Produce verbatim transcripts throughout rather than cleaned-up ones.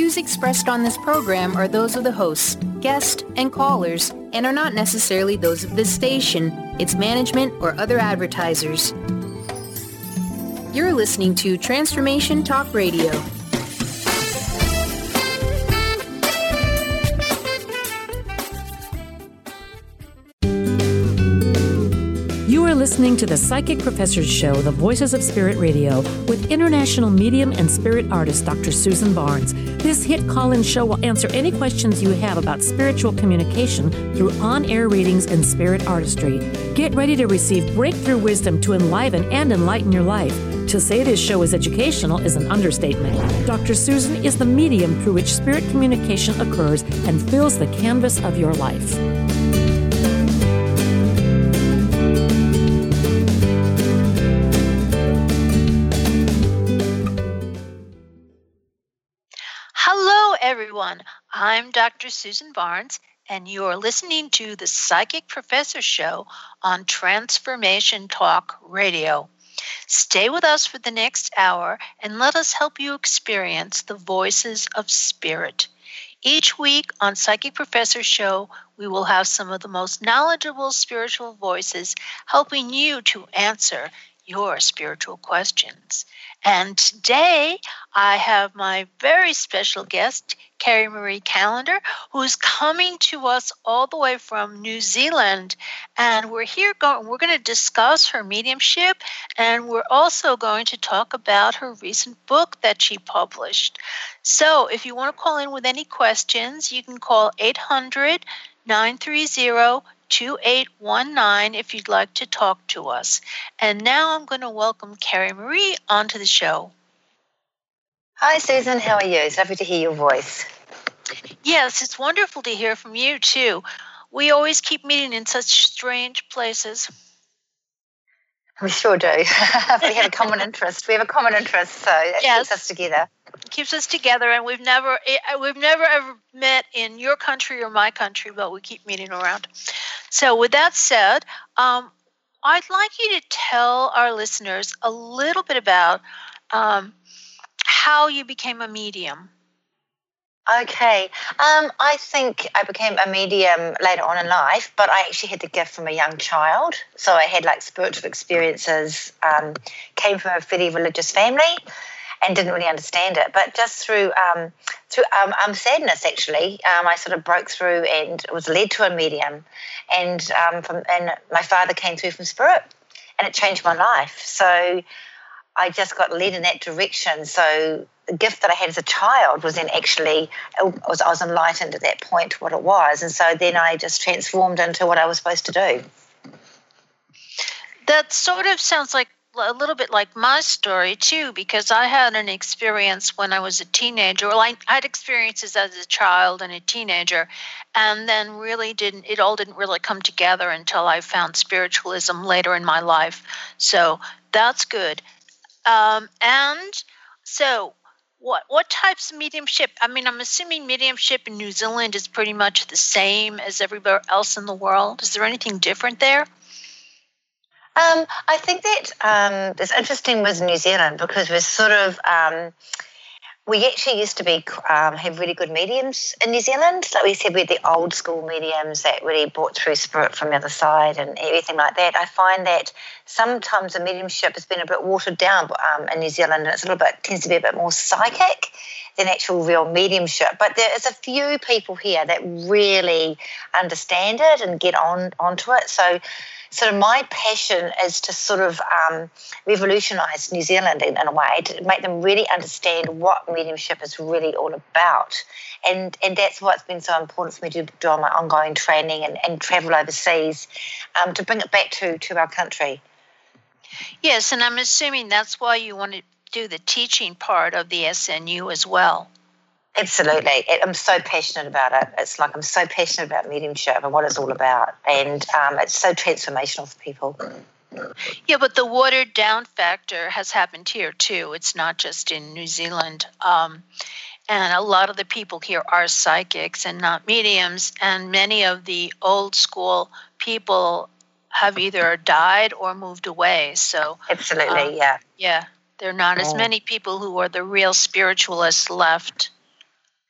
views expressed on this program are those of the hosts, guests, and callers, and are not necessarily those of this station, its management, or other advertisers. You're listening to Transformation Talk Radio. You are listening to the Psychic Professors Show, The Voices of Spirit Radio, with international medium and spirit artist Doctor Susan Barnes. This hit call-in show will answer any questions you have about spiritual communication through on-air readings and spirit artistry. Get ready to receive breakthrough wisdom to enliven and enlighten your life. To say this show is educational is an understatement. Doctor Susan is the medium through which spirit communication occurs and fills the canvas of your life. Hello, everyone. I'm Doctor Susan Barnes, and you're listening to the Psychic Professor Show on Transformation Talk Radio. Stay with us for the next hour and let us help you experience the voices of spirit. Each week on Psychic Professor Show, we will have some of the most knowledgeable spiritual voices helping you to answer your spiritual questions. And today, I have my very special guest, Carrie Marie Callender, who's coming to us all the way from New Zealand. And we're here going, we're going to discuss her mediumship, and we're also going to talk about her recent book that she published. So if you want to call in with any questions, you can call eight hundred, nine three zero, two eight one nine if you'd like to talk to us. And now I'm going to welcome Carrie Marie onto the show. Hi, Susan. How are you? It's lovely to hear your voice. Yes, it's wonderful to hear from you, too. We always keep meeting in such strange places. We sure do. We have a common interest. We have a common interest, so it yes. keeps us together. It keeps us together, and we've never we've never ever met in your country or my country, but we keep meeting around. So with that said, um, I'd like you to tell our listeners a little bit about um, how you became a medium. Okay. Um, I think I became a medium later on in life, but I actually had the gift from a young child. So I had like spiritual experiences, um, came from a very religious family and didn't really understand it. But just through um, through um, um, sadness, actually, um, I sort of broke through and was led to a medium. And, um, from, and my father came through from spirit, and it changed my life. So I just got led in that direction. So the gift that I had as a child was then actually, was, I was enlightened at that point what it was. And so then I just transformed into what I was supposed to do. That sort of sounds like a little bit like my story, too, because I had an experience when I was a teenager. Well, I, I had experiences as a child and a teenager, and then really didn't, it all didn't really come together until I found spiritualism later in my life. So that's good. Um, and so what what types of mediumship? I mean, I'm assuming mediumship in New Zealand is pretty much the same as everywhere else in the world. Is there anything different there? Um, I think that um, it's interesting with New Zealand because we're sort of, um, we actually used to be um, have really good mediums in New Zealand. Like we said, we had the old school mediums that really brought through spirit from the other side and everything like that. I find that sometimes the mediumship has been a bit watered down um, in New Zealand, and it's a little bit tends to be a bit more psychic than actual real mediumship. But there is a few people here that really understand it and get on onto it. So. So my passion is to sort of um, revolutionise New Zealand in, in a way, to make them really understand what mediumship is really all about. And and that's what's been so important for me to do on my ongoing training and, and travel overseas um, to bring it back to, to our country. Yes, and I'm assuming that's why you want to do the teaching part of the S N U as well. Absolutely. I'm so passionate about it. It's like I'm so passionate about mediumship and what it's all about. And um, it's so transformational for people. Yeah, but the watered down factor has happened here too. It's not just in New Zealand. Um, and a lot of the people here are psychics and not mediums. And many of the old school people have either died or moved away. So absolutely, um, yeah. Yeah, there are not as many people who are the real spiritualists left.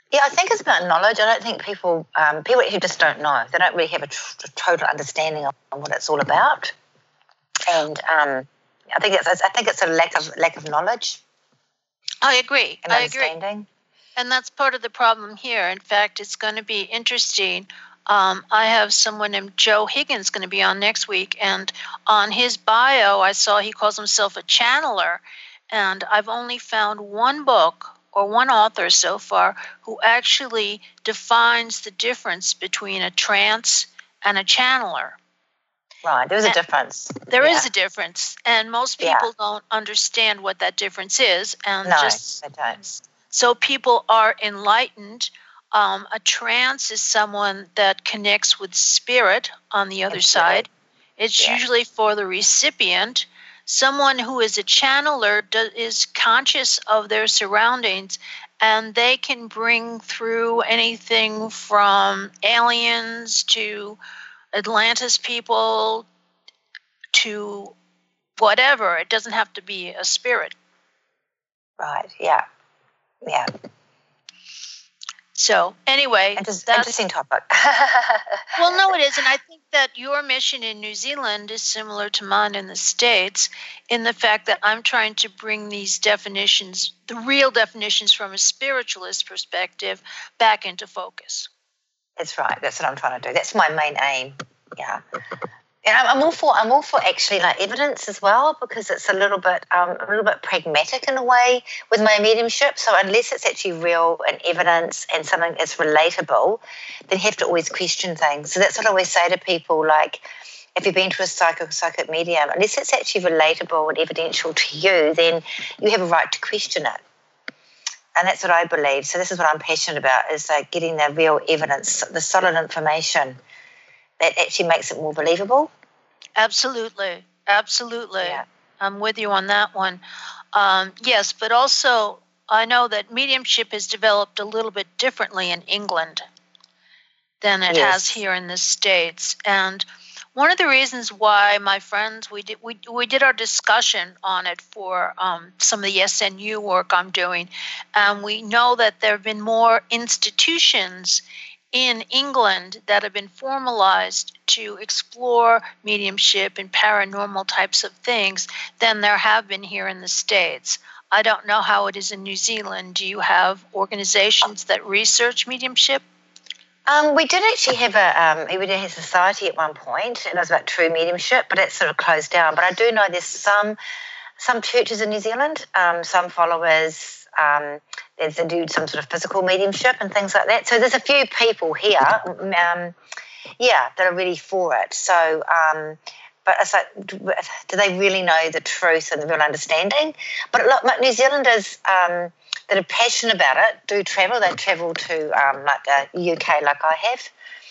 Yeah, I think it's about knowledge. I don't think people um, people who just don't know. They don't really have a, tr- a total understanding of what it's all about. And um, I think it's I think it's a lack of lack of knowledge. I agree. And I agree. understanding. And that's part of the problem here. In fact, it's going to be interesting. Um, I have someone named Joe Higgins going to be on next week, and on his bio, I saw he calls himself a channeler, and I've only found one book or one author so far who actually defines the difference between a trance and a channeler. Right, there's and a difference. There yeah. is a difference, and most people yeah. don't understand what that difference is. And no, just they don't. So people are enlightened. Um, a trance is someone that connects with spirit on the other Absolutely. side. It's yeah. usually for the recipient. Someone who is a channeler do, is conscious of their surroundings, and they can bring through anything from aliens to Atlantis people to whatever. It doesn't have to be a spirit. Right, yeah. Yeah. So anyway, Inter- that's interesting topic. Well, no, it is. And I think that your mission in New Zealand is similar to mine in the States in the fact that I'm trying to bring these definitions, the real definitions from a spiritualist perspective, back into focus. That's right. That's what I'm trying to do. That's my main aim. Yeah. And I'm, I'm all for I'm all for actually like evidence as well, because it's a little bit um, a little bit pragmatic in a way with my mediumship. So unless it's actually real and evidence and something that's relatable, then you have to always question things. So that's what I always say to people, like, if you've been to a psychic psychic medium, unless it's actually relatable and evidential to you, then you have a right to question it. And that's what I believe. So this is what I'm passionate about, is like getting the real evidence, the solid information that actually makes it more believable. Absolutely. Absolutely. Yeah. I'm with you on that one. Um, yes, but also I know that mediumship has developed a little bit differently in England than it Yes. has here in the States. And one of the reasons why my friends, we did we, we did our discussion on it for um, some of the S N U work I'm doing, and we know that there have been more institutions in England that have been formalized to explore mediumship and paranormal types of things than there have been here in the States. I don't know how it is in New Zealand. Do you have organizations that research mediumship? Um, we did actually have a um, we did have a society at one point, and it was about true mediumship, but it's sort of closed down. But I do know there's some some churches in New Zealand, um, some followers. Um, they do some sort of physical mediumship and things like that. So there's a few people here, um, yeah, that are really for it. So, um, but it's like, do they really know the truth and the real understanding? But look, New Zealanders um, that are passionate about it do travel. They travel to um, like the U K, like I have.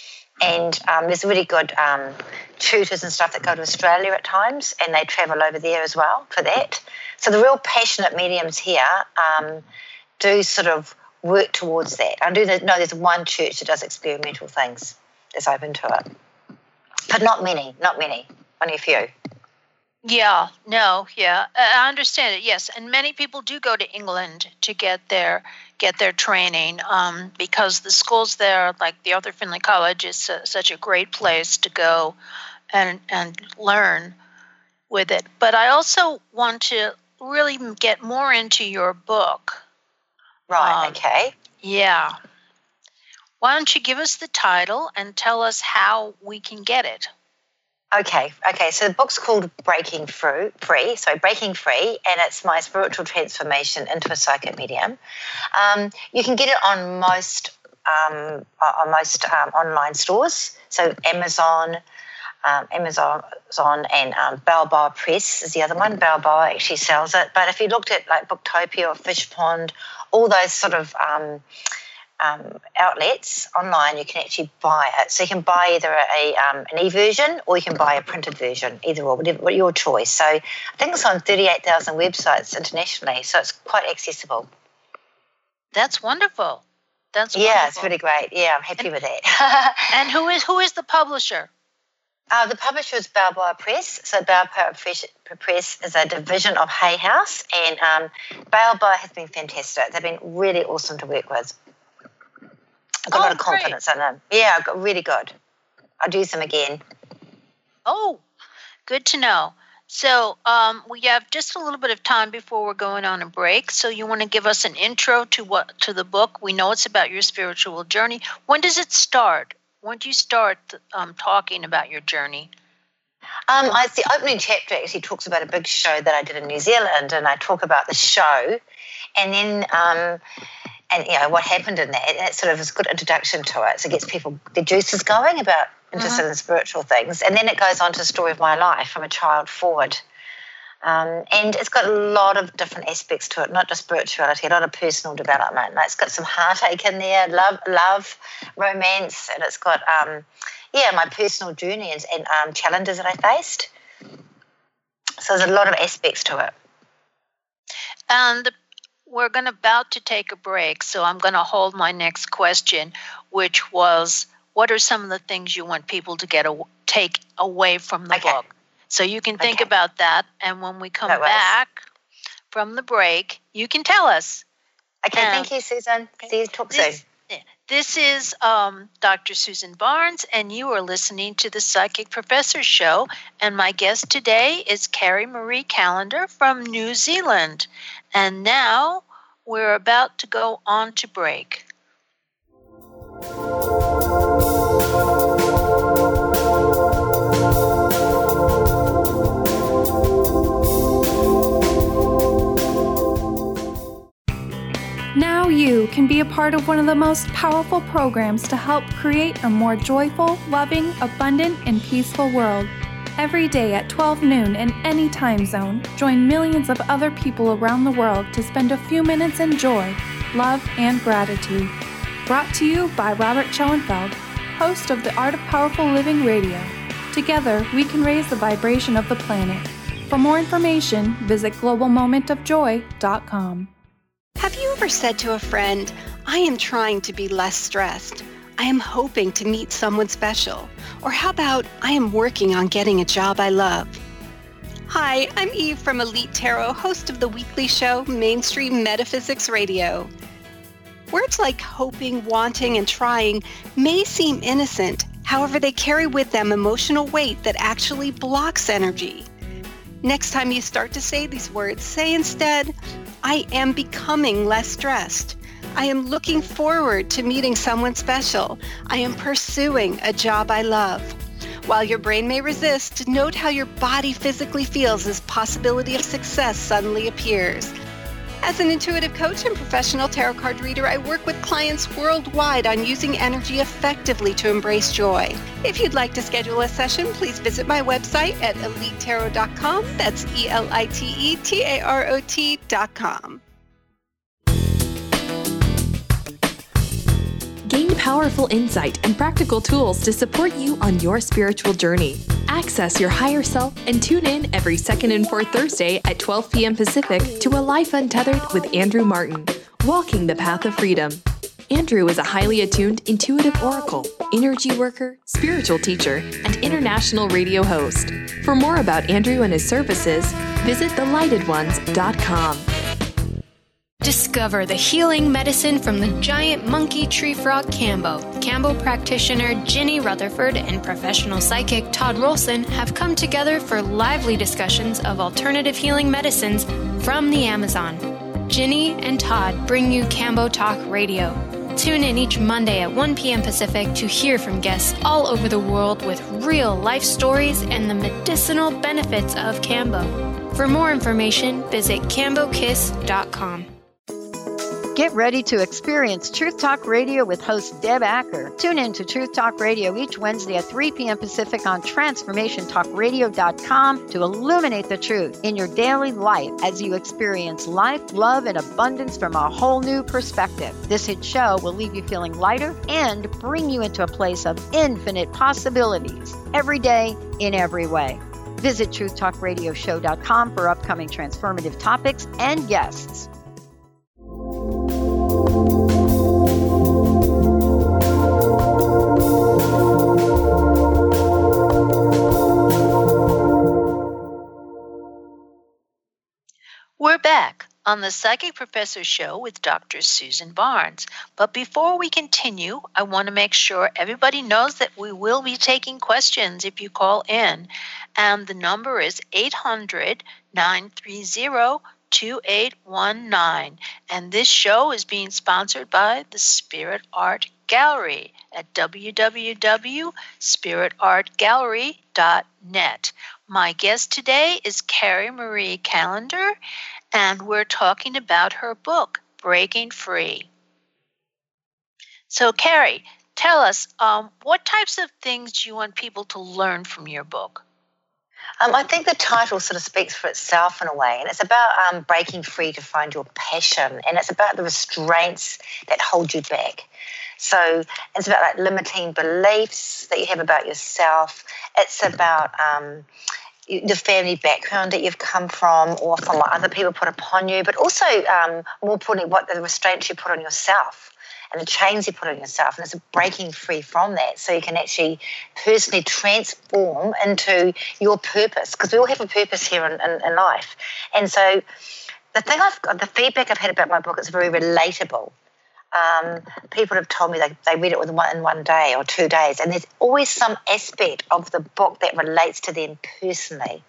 And um, there's really good um, tutors and stuff that go to Australia at times, and they travel over there as well for that. So the real passionate mediums here um, do sort of work towards that. I do know there's one church that does experimental things that's open to it. But not many, not many, only a few. Yeah, no, yeah, I understand it. Yes, and many people do go to England to get their get their training um, because the schools there, like the Arthur Findlay College, is a, such a great place to go and and learn with it. But I also want to really get more into your book. Right. Um, okay. Yeah. Why don't you give us the title and tell us how we can get it? Okay, okay. So the book's called Breaking Free, Free. Sorry, Breaking Free, and it's my spiritual transformation into a psychic medium. Um, you can get it on most um, on most um, online stores. So Amazon, um, Amazon, and um, Balboa Press is the other one. Balboa actually sells it. But if you looked at like Booktopia or Fish Pond, all those sort of um, Um, outlets online, you can actually buy it. So you can buy either a um, an e-version or you can buy a printed version, either or, whatever your choice. So I think it's on thirty-eight thousand websites internationally, so it's quite accessible. That's wonderful. That's yeah, wonderful. It's really great. Yeah, I'm happy and, with that. And who is who is the publisher? Uh, the publisher is Balboa Press. So Balboa Press is a division of Hay House, and um, Balboa has been fantastic. They've been really awesome to work with. I've got oh, a lot of confidence great. in them. Yeah, I've got really good. I'll use them again. Oh, good to know. So um, we have just a little bit of time before we're going on a break. So you want to give us an intro to what to the book? We know it's about your spiritual journey. When does it start? When do you start um, talking about your journey? Um, I, the opening chapter actually talks about a big show that I did in New Zealand, and I talk about the show, and then um, and you know what happened in that. And it sort of is a good introduction to it. So it gets people the juices going about interested mm-hmm. in spiritual things, and then it goes on to the story of my life from a child forward. Um, and it's got a lot of different aspects to it, not just spirituality, a lot of personal development. It's got some heartache in there, love, love, romance, and it's got, um, yeah, my personal journey and, and um, challenges that I faced. So there's a lot of aspects to it. And we're going to about to take a break, so I'm going to hold my next question, which was, what are some of the things you want people to get a, take away from the okay. book? So you can think okay. about that, and when we come that back from the break, you can tell us. Okay, um, thank you, Susan. Okay. See you, talk this, soon. This is um, Doctor Susan Barnes, and you are listening to the Psychic Professor Show, and my guest today is Carrie Marie Callender from New Zealand. And now we're about to go on to break. Now you can be a part of one of the most powerful programs to help create a more joyful, loving, abundant, and peaceful world. Every day at twelve noon in any time zone, join millions of other people around the world to spend a few minutes in joy, love, and gratitude. Brought to you by Robert Schoenfeld, host of the Art of Powerful Living Radio. Together, we can raise the vibration of the planet. For more information, visit global moment of joy dot com. Have you ever said to a friend, I am trying to be less stressed. I am hoping to meet someone special. Or how about, I am working on getting a job I love. Hi, I'm Eve from Elite Tarot, host of the weekly show Mainstream Metaphysics Radio. Words like hoping, wanting, and trying may seem innocent. However, they carry with them emotional weight that actually blocks energy. Next time you start to say these words, say instead, I am becoming less stressed. I am looking forward to meeting someone special. I am pursuing a job I love. While your brain may resist, note how your body physically feels as possibility of success suddenly appears. As an intuitive coach and professional tarot card reader, I work with clients worldwide on using energy effectively to embrace joy. If you'd like to schedule a session, please visit my website at elite tarot dot com. That's E L I T E T A R O T dot com. Gain powerful insight and practical tools to support you on your spiritual journey. Access your higher self and tune in every second and fourth Thursday at twelve p.m. Pacific to A Life Untethered with Andrew Martin, Walking the Path of Freedom. Andrew is a highly attuned intuitive oracle, energy worker, spiritual teacher, and international radio host. For more about Andrew and his services, visit the lighted ones dot com. Discover the healing medicine from the giant monkey tree frog Kambo. Kambo practitioner Ginny Rutherford and professional psychic Todd Rolson have come together for lively discussions of alternative healing medicines from the Amazon. Ginny and Todd bring you Kambo Talk Radio. Tune in each Monday at one p.m. Pacific to hear from guests all over the world with real life stories and the medicinal benefits of Kambo. For more information, visit kambo kiss dot com. Get ready to experience Truth Talk Radio with host Deb Acker. Tune in to Truth Talk Radio each Wednesday at three p.m. Pacific on transformation talk radio dot com to illuminate the truth in your daily life as you experience life, love, and abundance from a whole new perspective. This hit show will leave you feeling lighter and bring you into a place of infinite possibilities every day in every way. Visit truth talk radio show dot com for upcoming transformative topics and guests. We're back on the the Psychic Professor Show with Doctor Susan Barnes. But before we continue, I want to make sure everybody knows that we will be taking questions if you call in. And the number is eight hundred, nine three zero, two eight one nine. And this show is being sponsored by the Spirit Art Gallery at w w w dot spirit art gallery dot net. My guest today is Carrie Marie Callender, and we're talking about her book, Breaking Free. So, Carrie, tell us, um, what types of things do you want people to learn from your book? Um, I think the title sort of speaks for itself in a way, and it's about um, breaking free to find your passion, and it's about the restraints that hold you back. So it's about like limiting beliefs that you have about yourself. It's about um, the family background that you've come from, or from what other people put upon you, but also um, more importantly, what the restraints you put on yourself and the chains you put on yourself. And it's breaking free from that so you can actually personally transform into your purpose, because we all have a purpose here in, in, in life. And so the thing I've got, the feedback I've had about my book is very relatable. Um, people have told me they, they read it within one, in one day or two days, and there's always some aspect of the book that relates to them personally.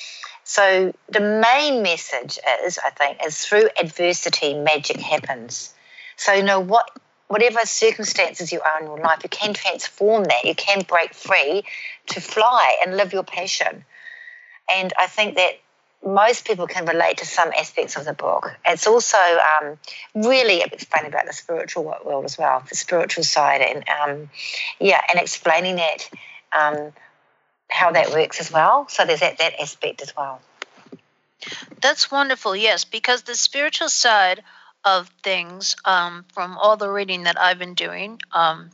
So the main message is, I think, is through adversity, magic happens. So you know what, whatever circumstances you are in your life, you can transform that. You can break free to fly and live your passion. And I think that most people can relate to some aspects of the book. It's also um, really explaining about the spiritual world as well, the spiritual side, and um, yeah, and explaining that, um, how that works as well. So there's that, that aspect as well. That's wonderful, yes, because the spiritual side of things, um, from all the reading that I've been doing, um,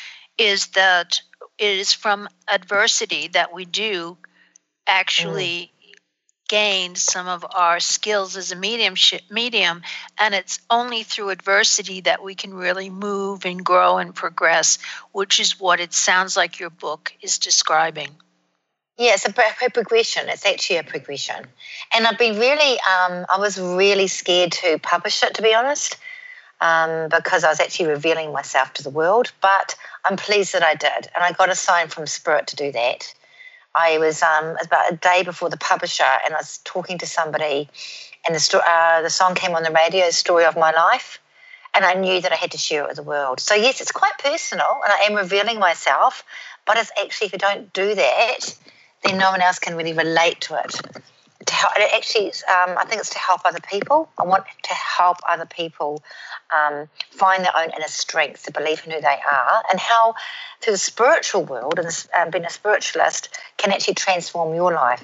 is that it is from adversity that we do actually mm. gain some of our skills as a medium, medium, and it's only through adversity that we can really move and grow and progress, which is what it sounds like your book is describing. Yeah, it's a, a progression. It's actually a progression. And I've been really, um, I was really scared to publish it, to be honest, um, because I was actually revealing myself to the world. But I'm pleased that I did. And I got a sign from Spirit to do that. I was, um, it was about a day before the publisher, and I was talking to somebody, and the, sto- uh, the song came on the radio, Story of My Life, and I knew that I had to share it with the world. So, yes, it's quite personal, and I am revealing myself, but it's actually, if you don't do that, then no one else can really relate to it. To help, it actually, um, I think it's to help other people. I want to help other people um, find their own inner strength, to believe in who they are, and how through the spiritual world and um, being a spiritualist can actually transform your life.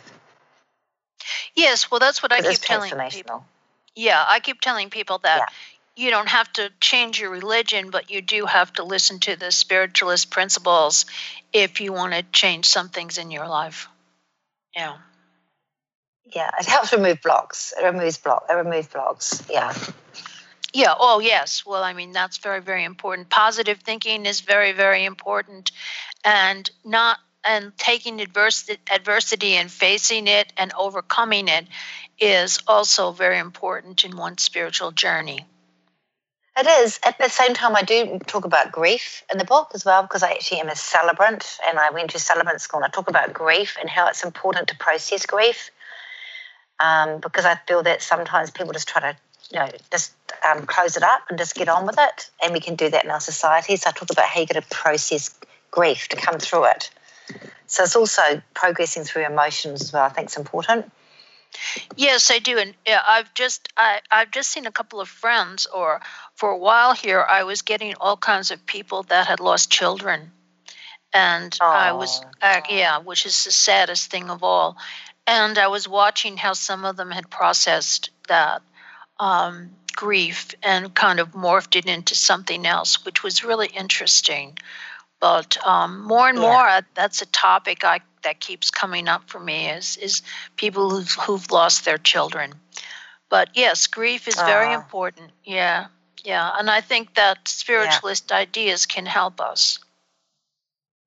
Yes, well, that's what I keep telling people. Yeah, I keep telling people that yeah. you don't have to change your religion, but you do have to listen to the spiritualist principles if you want to change some things in your life. Yeah. Yeah, it helps remove blocks. It removes block. It removes blocks. Yeah. Yeah. Oh, yes. Well, I mean, that's very, very important. Positive thinking is very, very important, and not and taking adversity, adversity and facing it and overcoming it is also very important in one's spiritual journey. It is. At the same time, I do talk about grief in the book as well, because I actually am a celebrant, and I went to celebrant school, and I talk about grief and how it's important to process grief, um, because I feel that sometimes people just try to, you know, just um, close it up and just get on with it, and we can do that in our society. So I talk about how you got to process grief to come through it. So it's also progressing through emotions as well. I think it's important. Yes, I do, and yeah, I've just I, I've just seen a couple of friends, or for a while here, I was getting all kinds of people that had lost children, and oh. I was uh, yeah, which is the saddest thing of all. And I was watching how some of them had processed that um, grief and kind of morphed it into something else, which was really interesting. But um, more and yeah. more, that's a topic I. that keeps coming up for me is is people who've, who've lost their children. But yes, grief is very uh, important. Yeah, yeah. And I think that spiritualist yeah. ideas can help us.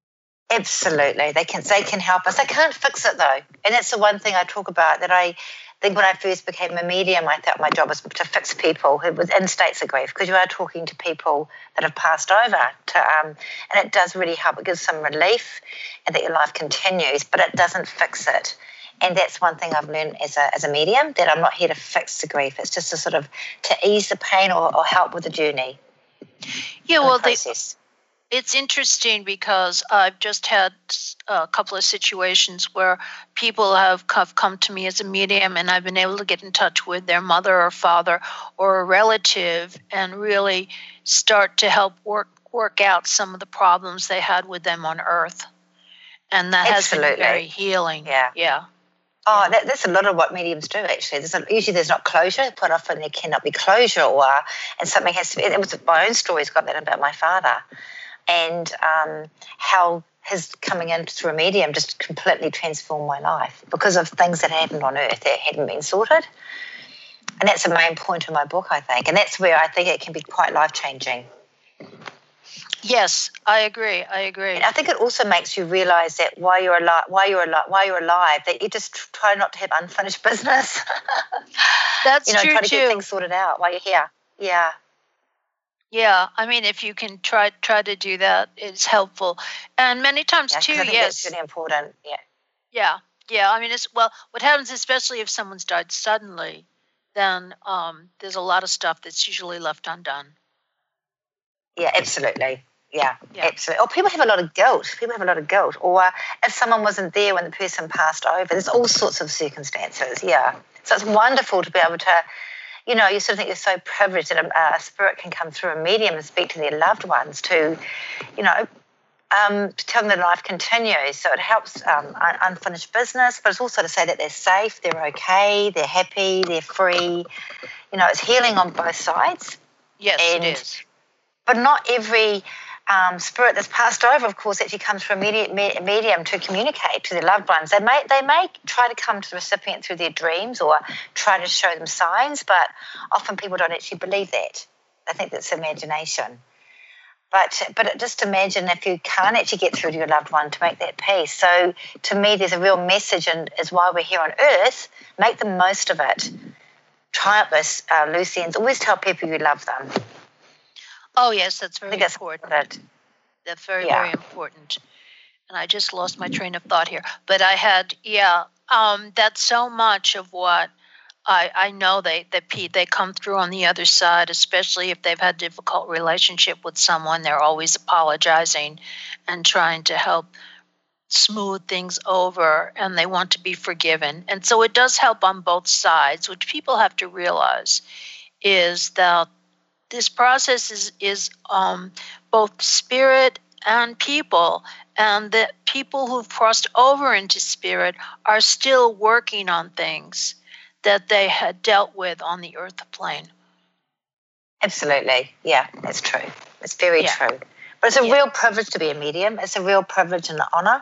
Absolutely. They can they can help us. They can't fix it though. And that's the one thing I talk about, that I think when I first became a medium, I thought my job was to fix people who were in states of grief, because you are talking to people that have passed over. To, um, and it does really help. It gives some relief and that your life continues, but it doesn't fix it. And that's one thing I've learned as a as a medium, that I'm not here to fix the grief. It's just to sort of to ease the pain or, or help with the journey. Yeah, well, the they, it's interesting because I've just had a couple of situations where people have come to me as a medium, and I've been able to get in touch with their mother or father or a relative and really start to help work work out some of the problems they had with them on Earth. And that Absolutely. has been very healing. Yeah. Yeah. Oh, yeah. That, that's a lot of what mediums do, actually. There's a, usually there's not closure. Quite often there cannot be closure, or and something has to be. It was my own story's got that about my father, and um, how his coming in through a medium just completely transformed my life because of things that happened on Earth that hadn't been sorted. And that's the main point of my book, I think. And that's where I think it can be quite life-changing. Yes, I agree. I agree. And I think it also makes you realise that while you're alive, while you're alive, while you're alive, that you just try not to have unfinished business. That's you know, true try to too. get things sorted out while you're here. Yeah. Yeah, I mean, if you can try try to do that, it's helpful. And many times Yeah, too, 'cause I think yes. that's really important. Yeah. Yeah, yeah. I mean, it's well, what happens, especially if someone's died suddenly, then um, there's a lot of stuff that's usually left undone. Yeah, absolutely. Yeah, Yeah. absolutely. Or people have a lot of guilt. People have a lot of guilt. Or uh, if someone wasn't there when the person passed over, there's all sorts of circumstances. Yeah. So it's wonderful to be able to, you know, you sort of think you're so privileged that a, a spirit can come through a medium and speak to their loved ones to, you know, um, to tell them that life continues. So it helps um, un- unfinished business, but it's also to say that they're safe, they're okay, they're happy, they're free. You know, it's healing on both sides. Yes, and, it is. But not every um, spirit that's passed over, of course, actually comes from a medium, medium to communicate to their loved ones. They may they may try to come to the recipient through their dreams or try to show them signs, but often people don't actually believe that. They think that's imagination. But but just imagine if you can't actually get through to your loved one to make that peace. So to me, there's a real message, and is why we're here on Earth. Make the most of it. Try out those uh, loose ends. Always tell people you love them. Oh, yes, that's very I think that's important. important. That's very, Yeah. very important. And I just lost my train of thought here. But I had, yeah, um, that's so much of what I, I know they, that Pete, they come through on the other side, especially if they've had a difficult relationship with someone. They're always apologizing and trying to help smooth things over, and they want to be forgiven. And so it does help on both sides, which people have to realize is that this process is, is um, both spirit and people, and that people who've crossed over into spirit are still working on things that they had dealt with on the earth plane. Absolutely. Yeah, that's true. It's very Yeah. true. But it's a Yeah. real privilege to be a medium. It's a real privilege and an honour.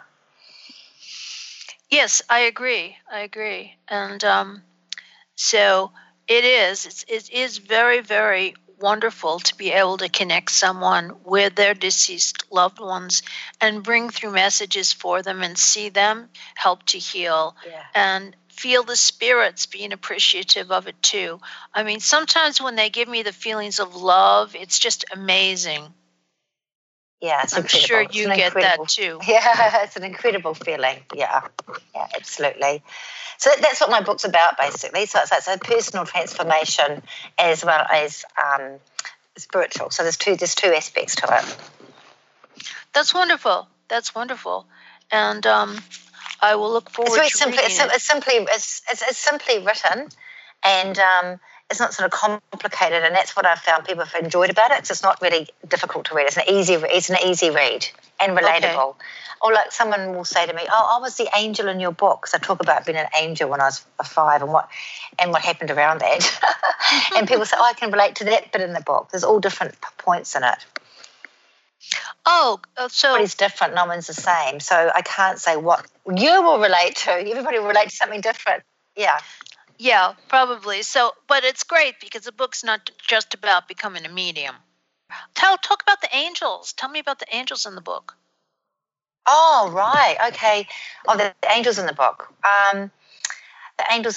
Yes, I agree. I agree. And um, so it is. It's, it is very, very wonderful to be able to connect someone with their deceased loved ones and bring through messages for them and see them help to heal Yeah. and feel the spirits being appreciative of it too. I mean, sometimes when they give me the feelings of love, it's just amazing. Yeah, it's I'm incredible. sure It's you an get that incredible- too. Yeah, it's an incredible feeling. Yeah, yeah, absolutely. So that, that's what my book's about, basically. So it's, it's a personal transformation as well as um, spiritual. So there's two there's two aspects to it. That's wonderful. That's wonderful. And um, I will look forward It's very to simply reading it's, sim- it. it's simply it's, it's it's simply written, and um, it's not sort of complicated. And that's what I've found people have enjoyed about it. So it's not really difficult to read. It's an easy re- it's an easy read and relatable. Okay. Or like someone will say to me, "Oh, I was the angel in your book." Because I talk about being an angel when I was five and what and what happened around that. And people say, "Oh, I can relate to that bit in the book." There's all different p- points in it. Oh, uh, so Everybody's different. No one's the same. So I can't say what you will relate to. Everybody will relate to something different. Yeah. yeah, probably. So, but it's great because the book's not just about becoming a medium. Tell talk about the angels. Tell me about the angels in the book. Oh, right. Okay. Oh, the, the angels in the book. Um, the angels in the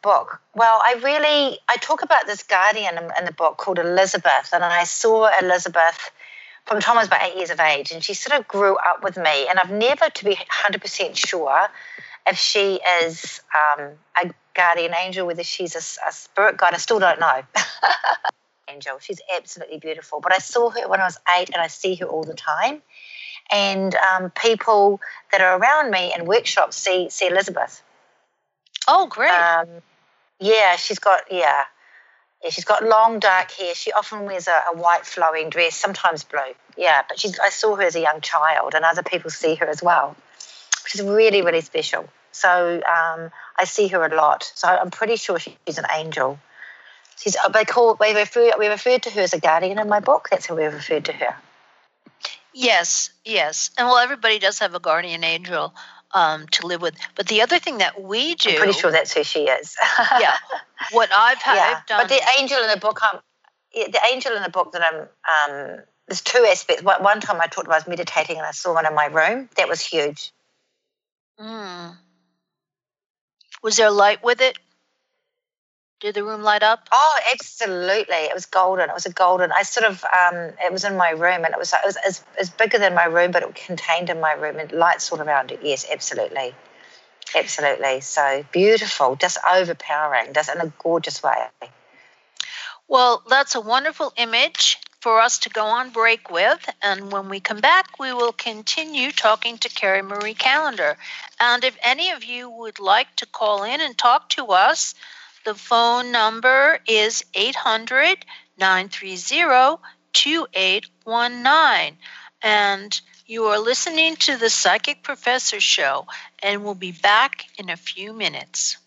book? Well, I really, I talk about this guardian in, in the book called Elizabeth, and I saw Elizabeth from the time I was about eight years of age, and she sort of grew up with me, and I've never, to be one hundred percent sure if she is um, a guardian angel, whether she's a, a spirit guide, I still don't know. Angel, she's absolutely beautiful, but I saw her when I was eight, and I see her all the time, and um, people that are around me in workshops see see Elizabeth. Oh, great. Um, yeah, she's got, yeah. Yeah, she's got long, dark hair. She often wears a, a white flowing dress, sometimes blue. Yeah, but she's, I saw her as a young child, and other people see her as well, which is really, really special. So um, I see her a lot. So I'm pretty sure she's an angel. She's, they call, we, refer, we referred to her as a guardian in my book. That's how we referred to her. Yes, yes. And, well, everybody does have a guardian angel um, to live with. But the other thing that we do... I'm pretty sure that's who she is. Yeah. What I've, had, yeah. I've done... But the angel in the book, um, yeah, the angel in the book that I'm... Um, there's two aspects. One time I talked about I was meditating and I saw one in my room. That was huge. Mm. Was there light with it? Did the room light up? Oh, absolutely. It was golden. It was a golden. I sort of, um, it was in my room, and it was, it was as, as bigger than my room, but it was contained in my room, and lights all around it. Yes, absolutely. Absolutely. So beautiful, just overpowering, just in a gorgeous way. Well, that's a wonderful image for us to go on break with. And when we come back, we will continue talking to Carrie Marie Callender. And if any of you would like to call in and talk to us, the phone number is eight hundred, nine three zero, two eight one nine. And you are listening to the Psychic Professor Show, and we'll be back in a few minutes.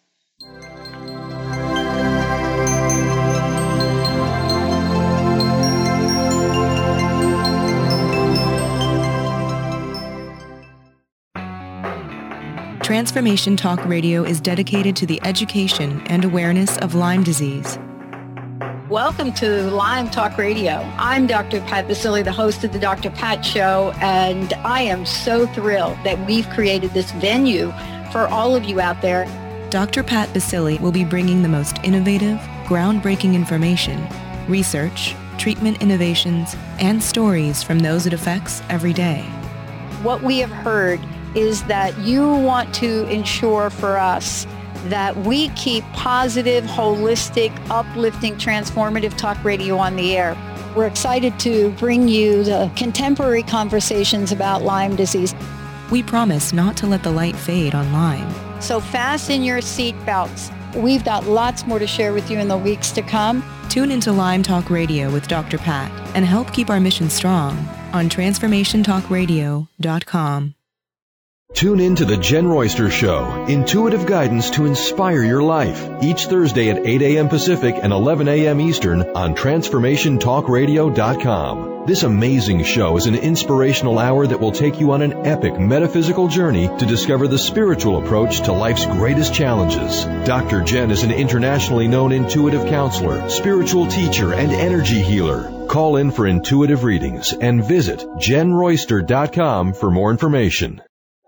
Transformation Talk Radio is dedicated to the education and awareness of Lyme disease. Welcome to Lyme Talk Radio. I'm Doctor Pat Baccili, the host of the Doctor Pat Show, and I am so thrilled that we've created this venue for all of you out there. Doctor Pat Baccili will be bringing the most innovative, groundbreaking information, research, treatment innovations, and stories from those it affects every day. What we have heard is that you want to ensure for us that we keep positive, holistic, uplifting, transformative talk radio on the air. We're excited to bring you the contemporary conversations about Lyme disease. We promise not to let the light fade on Lyme. So fasten your seatbelts. We've got lots more to share with you in the weeks to come. Tune into Lyme Talk Radio with Doctor Pat and help keep our mission strong on transformation talk radio dot com. Tune in to The Jen Royster Show, intuitive guidance to inspire your life, each Thursday at eight a.m. Pacific and eleven a.m. Eastern on transformation talk radio dot com. This amazing show is an inspirational hour that will take you on an epic metaphysical journey to discover the spiritual approach to life's greatest challenges. Doctor Jen is an internationally known intuitive counselor, spiritual teacher, and energy healer. Call in for intuitive readings and visit jen royster dot com for more information.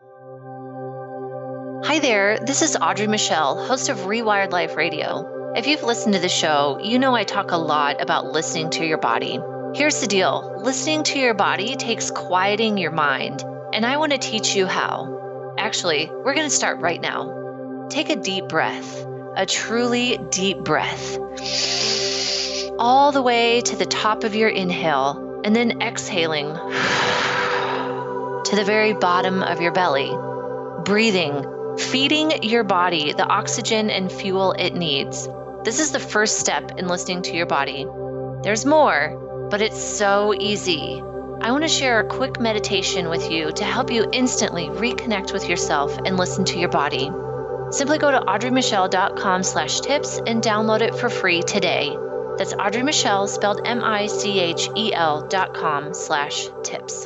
Hi there, this is Audrey Michelle, host of Rewired Life Radio. If you've listened to the show, you know I talk a lot about listening to your body. Here's the deal. Listening to your body takes quieting your mind, and I want to teach you how. Actually, we're going to start right now. Take a deep breath, a truly deep breath, all the way to the top of your inhale, and then exhaling to the very bottom of your belly, breathing, feeding your body the oxygen and fuel it needs. This is the first step in listening to your body. There's more, but it's so easy. I want to share a quick meditation with you to help you instantly reconnect with yourself and listen to your body. Simply go to audrey michelle dot com slash tips and download it for free today. That's Audrey Michelle, spelled M I C H E L dot com slash tips.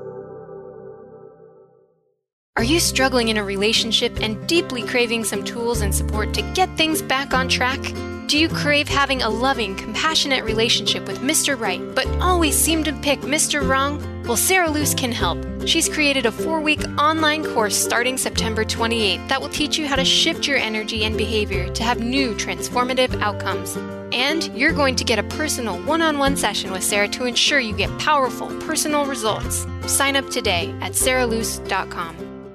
Are you struggling in a relationship and deeply craving some tools and support to get things back on track? Do you crave having a loving, compassionate relationship with Mister Right, but always seem to pick Mister Wrong? Well, Sarah Luce can help. She's created a four-week online course starting September twenty-eighth that will teach you how to shift your energy and behavior to have new transformative outcomes. And you're going to get a personal one-on-one session with Sarah to ensure you get powerful personal results. Sign up today at sarah luce dot com.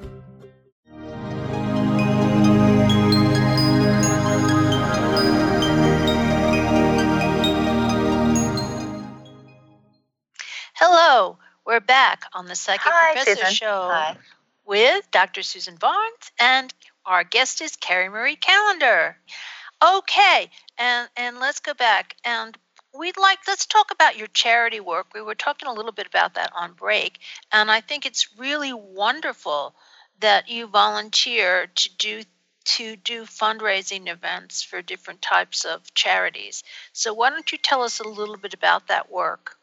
Hello, we're back on the Psychic Hi, Professor Susan. Show Hi. with Doctor Susan Barnes, and our guest is Carrie Marie Callender. Okay, and, and let's go back, and we'd like, let's talk about your charity work. We were talking a little bit about that on break, and I think it's really wonderful that you volunteer to do to do fundraising events for different types of charities. So why don't you tell us a little bit about that work?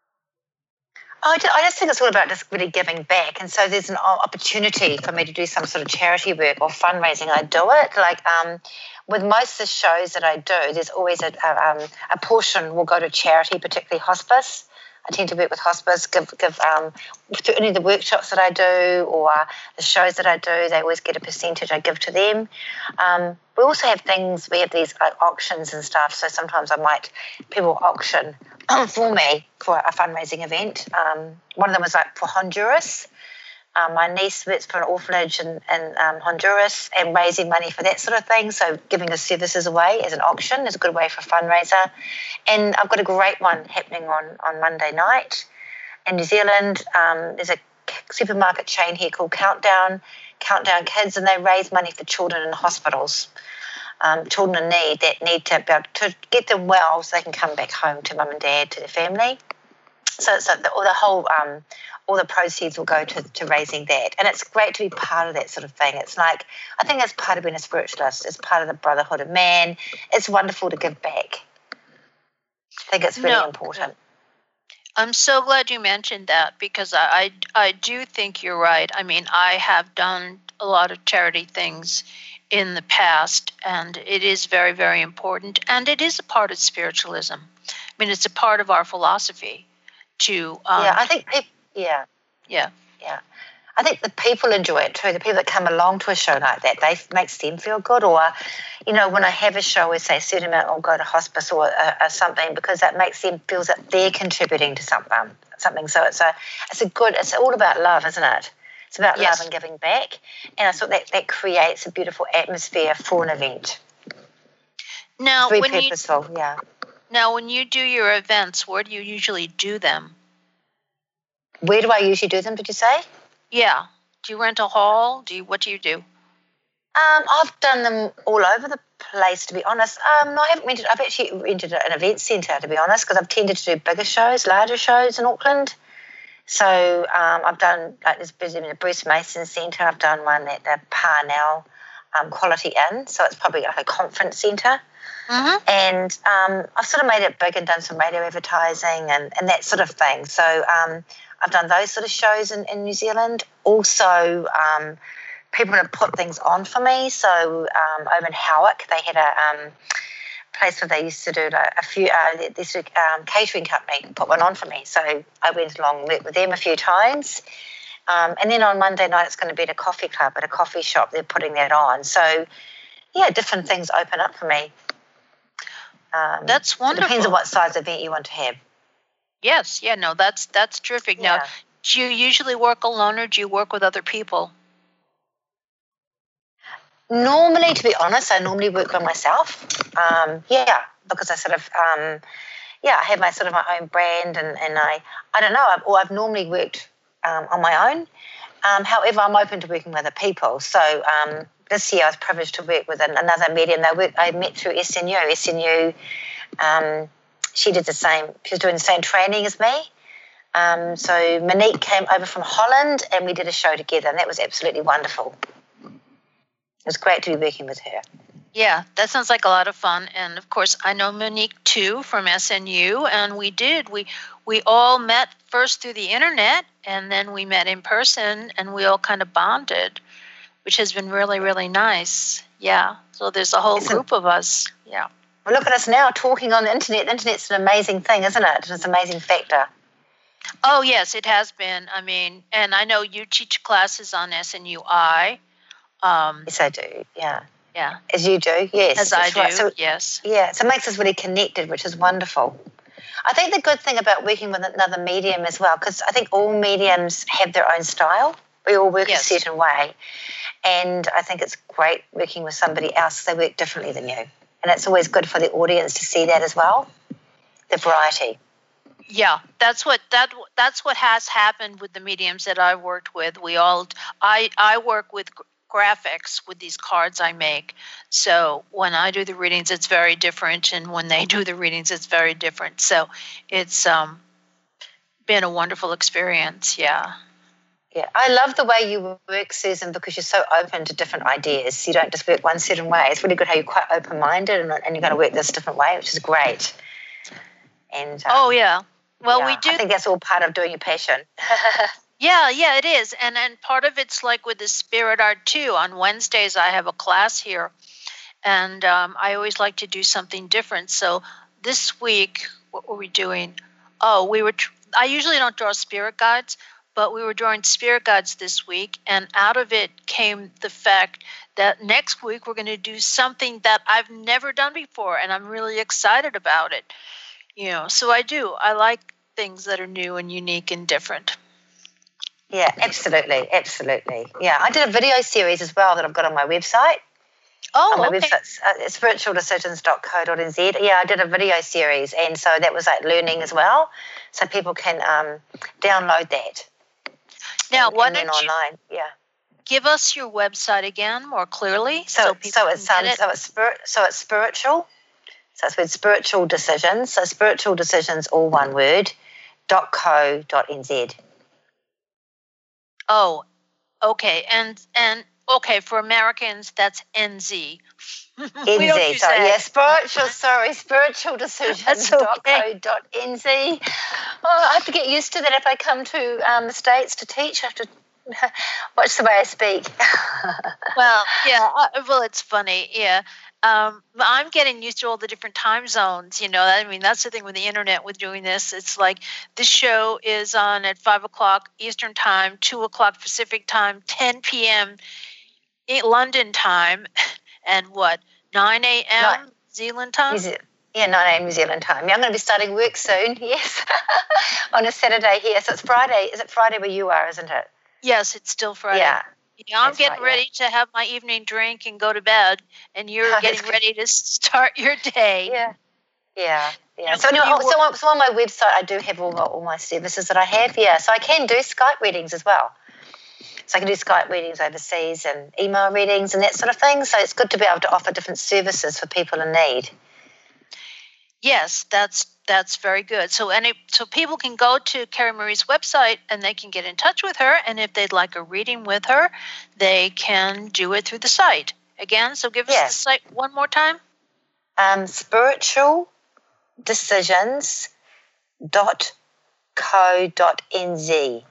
I just, I just think it's all about just really giving back. And so there's an opportunity for me to do some sort of charity work or fundraising. I do it. Like um, with most of the shows that I do, there's always a, a, um, a portion will go to charity, particularly hospice. I tend to work with hospice, give, give um, through any of the workshops that I do or the shows that I do, they always get a percentage I give to them. Um, we also have things, we have these like, auctions and stuff, so sometimes I might, people auction for me for a fundraising event. Um, one of them was like for Honduras. Um, my niece works for an orphanage in, in um, Honduras and raising money for that sort of thing. So giving her services away as an auction is a good way for a fundraiser. And I've got a great one happening on, on Monday night in New Zealand. Um, there's a supermarket chain here called Countdown, Countdown Kids, and they raise money for children in hospitals. Um, children in need that need to be able to get them well so they can come back home to mum and dad, to their family. So, so the, the whole, um, all the proceeds will go to, to raising that. And it's great to be part of that sort of thing. It's like, I think it's part of being a spiritualist. It's part of the brotherhood of man. It's wonderful to give back. I think it's really no. important. I'm so glad you mentioned that because I, I, I do think you're right. I mean, I have done a lot of charity things in the past, and it is very, very important, and it is a part of spiritualism. I mean, it's a part of our philosophy to... Um, yeah, I think... People, yeah. Yeah. Yeah. I think the people enjoy it too. The people that come along to a show like that, they makes them feel good. Or, you know, when I have a show where, say, a certain amount will go to hospice or uh, uh, something, because that makes them feel that they're contributing to something. Something. So it's a, it's a good... It's all about love, isn't it? It's about yes. love and giving back. And I thought that, that creates a beautiful atmosphere for an event. Now, it's very when purposeful, you, yeah. Now, when you do your events, where do you usually do them? Where do I usually do them, did you say? Yeah. Do you rent a hall? Do you? What do you do? Um, I've done them all over the place, to be honest. Um, no, I haven't rented. I've actually rented an event centre, to be honest, because I've tended to do bigger shows, larger shows in Auckland. So um, I've done, like, there's been the Bruce Mason Centre. I've done one at the Parnell um, Quality Inn. So it's probably like a conference centre. Mm-hmm. And um, I've sort of made it big and done some radio advertising and, and that sort of thing. So um, I've done those sort of shows in, in New Zealand. Also, um, people have put things on for me. So um, over in Howick, they had a... Um, place where they used to do a, a few, uh, this um, catering company put one on for me. So I went along with, with them a few times. Um, and then on Monday night, it's going to be at a coffee club, at a coffee shop. They're putting that on. So, yeah, different things open up for me. Um, that's wonderful. It depends on what size event you want to have. Yes, yeah, no, that's that's terrific. Yeah. Now, do you usually work alone or do you work with other people? Normally, to be honest, I normally work by myself. Um, yeah, because I sort of, um, yeah, I have my sort of my own brand, and, and I, I don't know, I've, or I've normally worked um, on my own. Um, however, I'm open to working with other people. So um, this year, I was privileged to work with an, another medium. They work, I met through S N U. S N U, um, she did the same. She was doing the same training as me. Um, so Monique came over from Holland, and we did a show together, and that was absolutely wonderful. It was great to be working with her. Yeah, that sounds like a lot of fun. And, of course, I know Monique, too, from S N U, and we did. We we all met first through the Internet, and then we met in person, and we all kind of bonded, which has been really, really nice. Yeah, so there's a whole Isn't, group of us. Yeah. Well, look at us now talking on the Internet. The Internet's an amazing thing, isn't it? It's an amazing factor. Oh, yes, it has been. I mean, and I know you teach classes on S N U I. Um, yes, I do, yeah. Yeah. As you do, yes. As I do, right. so, yes. Yeah, so it makes us really connected, which is wonderful. I think the good thing about working with another medium as well, because I think all mediums have their own style. We all work yes. a certain way. And I think it's great working with somebody else. They work differently than you. And it's always good for the audience to see that as well, the variety. Yeah, that's what that that's what has happened with the mediums that I've worked with. We all I I work with graphics with these cards I make. So when I do the readings, it's very different, and when they do the readings, it's very different. So it's um, been a wonderful experience. Yeah. Yeah, I love the way you work, Susan, because you're so open to different ideas. You don't just work one certain way. It's really good how you're quite open-minded, and, and you're going to work this different way, which is great. And um, oh yeah, well yeah, we do. I think that's all part of doing your passion. Yeah, yeah, it is. And and part of it's like with the spirit art too. On Wednesdays I have a class here, and um, I always like to do something different. So this week, what were we doing? Oh, we were. Tr- I usually don't draw spirit guides, but we were drawing spirit guides this week, and out of it came the fact that next week we're going to do something that I've never done before, and I'm really excited about it. You know, so I do. I like things that are new and unique and different. Yeah, absolutely, absolutely. Yeah, I did a video series as well that I've got on my website. Oh, on my okay. website, uh, spiritual decisions dot co dot n z. Yeah, I did a video series, and so that was like learning as well, so people can um, download that. Now, and, why and don't then online, you yeah. give us your website again more clearly? So, so people so it's can um, get it? so it's spirit, so it's spiritual. So it's with spiritual decisions. So spiritual decisions, all one word. dot co dot n z. Oh, okay, and and okay for Americans that's N Z. N Z, sorry, yeah, spiritual. Sorry, spiritual decisions. dot co dot n z. Oh, I have to get used to that if I come to um, the States to teach. I have to watch the way I speak. Well, yeah. Uh, well, it's funny. Yeah. Um, I'm getting used to all the different time zones. You know, I mean, that's the thing with the internet with doing this. It's like this show is on at five o'clock Eastern time, two o'clock Pacific time, ten p.m. London time, and what, nine a.m. New Zealand time? New Ze- yeah, nine a.m. New Zealand time. Yeah, I'm going to be starting work soon, yes, on a Saturday here. So it's Friday. Is it Friday where you are, isn't it? Yes, it's still Friday. Yeah. Yeah, I'm That's getting right, ready yeah. to have my evening drink and go to bed, and you're Oh, getting that's ready to start your day. Yeah. Yeah, yeah. Now, So anyway, you oh, so, on, so on my website, I do have all, all my services that I have. Yeah, so I can do Skype readings as well. So I can do Skype readings overseas and email readings and that sort of thing. So it's good to be able to offer different services for people in need. Yes, that's that's very good. So any so people can go to Carrie Marie's website and they can get in touch with her. And if they'd like a reading with her, they can do it through the site. Again, so give us Yeah. the site one more time. Um, spiritual decisions dot co dot n z.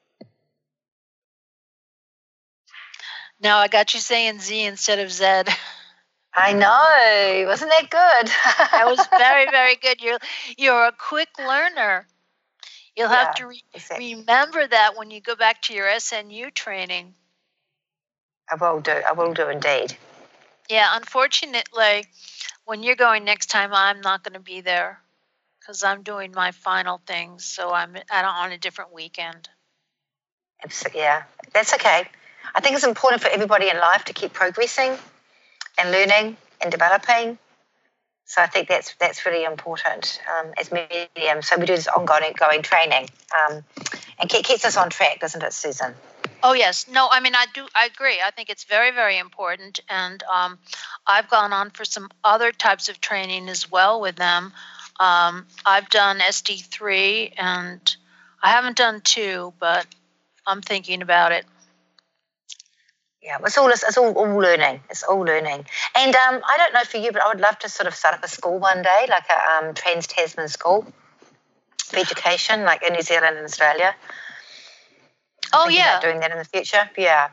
Now I got you saying Z instead of Z. I know. Wasn't that good? That was very, very good. You're you're a quick learner. You'll have Yeah, to re- exactly. remember that when you go back to your S N U training. I will do. I will do indeed. Yeah, unfortunately, when you're going next time, I'm not going to be there because I'm doing my final things. So I'm at, on a different weekend. Absolutely. Yeah, that's okay. I think it's important for everybody in life to keep progressing and learning and developing. So I think that's that's really important um, as mediums. So we do this ongoing going training um, and it keeps us on track, doesn't it, Susan? Oh, yes. No, I mean, I do. I agree. I think it's very, very important. And um, I've gone on for some other types of training as well with them. Um, I've done S D three and I haven't done two, but I'm thinking about it. Yeah, it's all it's all, all learning. It's all learning. And um, I don't know for you, but I would love to sort of start up a school one day, like a um, Trans-Tasman school for education, like in New Zealand and Australia. Oh, Thinking yeah. about doing that in the future. Yeah.